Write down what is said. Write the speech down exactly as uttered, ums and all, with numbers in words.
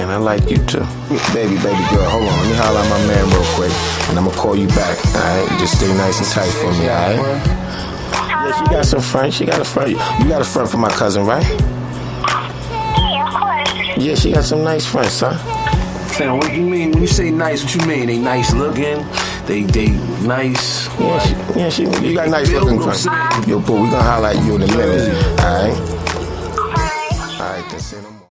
man. I like you too. Baby, baby girl, hold on. Let me holler at my man real quick, and I'm gonna call you back. All right, you just stay nice and tight for me. All right. Yeah, she got some friends. She got a friend. You got a friend for my cousin, right? Yeah, of course. Yeah, she got some nice friends, son. Sam, what do you mean? When you say nice, what you mean? They nice looking? They they nice? Yeah, she, yeah, she. You got nice looking friends. Yo, boo, we gonna holler at you in a minute. All right. All right. All right, then say no more.